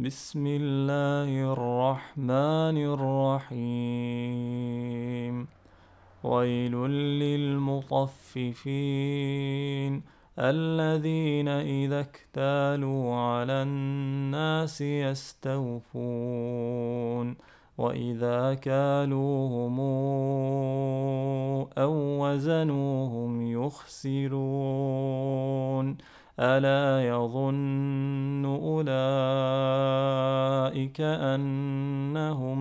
بسم الله الرحمن الرحيم. ويل للمطففين الذين إذا اكتالوا على الناس يستوفون وإذا كالوهم أو وزنوهم يخسرون ألا يظن أولئك أنهم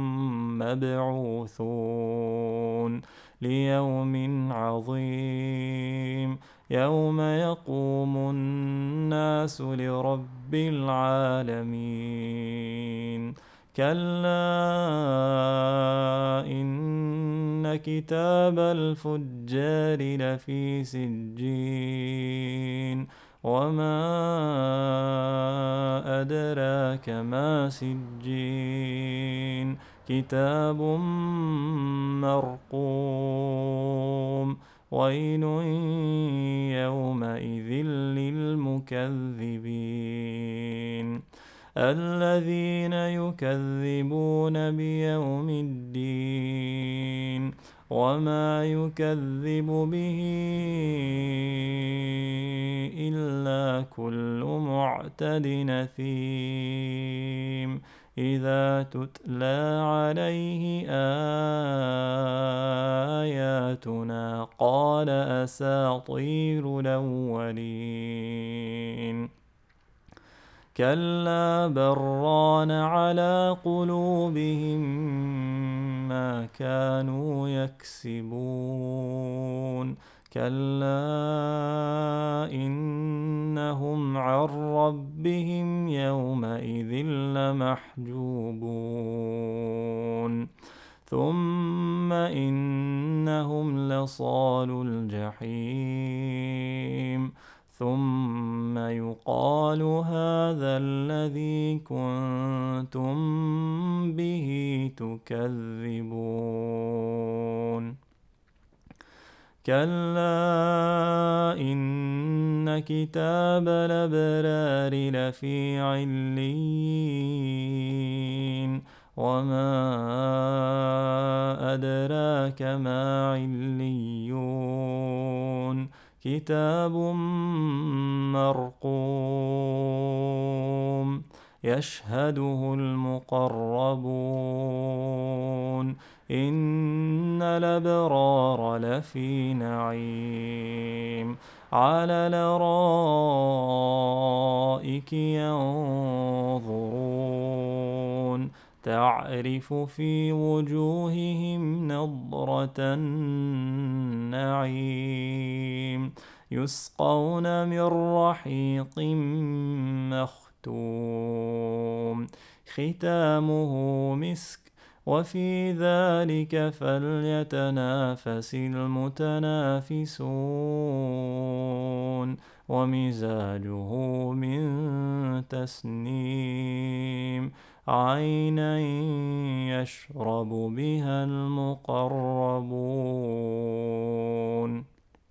مبعوثون ليوم عظيم يوم يقوم الناس لرب العالمين. كلا إن كتاب الفجار لفي سجين وما أدراك ما سجين كتاب مرقوم ويل يومئذ للمكذبين الذين يكذبون بيوم الدين وما يكذب به إلا كل معتد نثيم إذا تتلى عليه آياتنا قال أساطير الأولين. كلا بران على قلوبهم ما كانوا يكسبون كلا إنهم عن ربهم يومئذ لمحجوبون ثم إنهم لصالو الجحيم ثم يقال هذا الذي كنتم به تكذبون كلا إن كتاب الأبرار لفي عليين وما أدراك ما عليون كتاب مرقوم يشهده المقربون إن الأبرار لفي نعيم على الأرائك ينظرون تعرف في وجوههم نضرة النعيم يسقون من رحيق مختوم ختامه مسك وفي ذلك فليتنافس المتنافسون ومزاجه من تسنيم عينا يشرب بها المقربون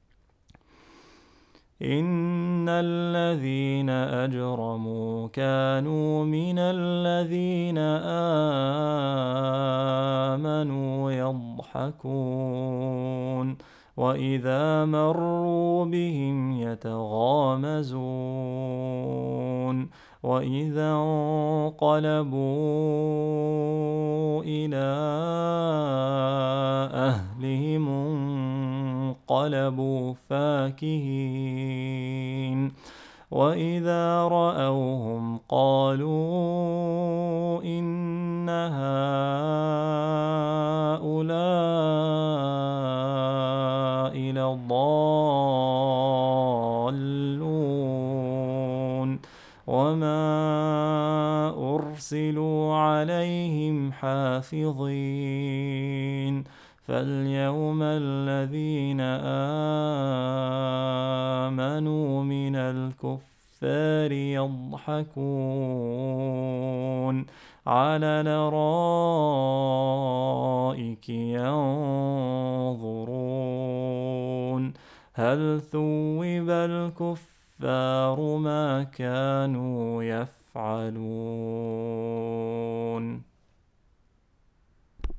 إن الذين أجرموا كانوا من الذين آمنوا يضحكون وإذا مروا بهم يتغامزون وإذا انقلبوا إلى أهلهم انقلبوا فاكهين وإذا رأوهم قالوا إن هؤلاء لضالون وما أرسلوا عليهم حافظين فاليوم الذين آمنوا من الكفار يضحكون على الأرائك ينظرون هل ثوب الكفار الكفار ما كانوا يفعلون.